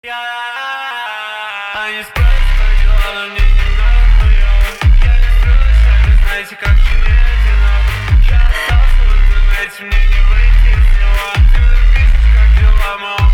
Они спрашивают, как дела, но мне не нахуй. Я не сплю, знаете, как мне одинок. Я остался в интернете, мне не выйти из него. Ты напишешь, как дела, мол.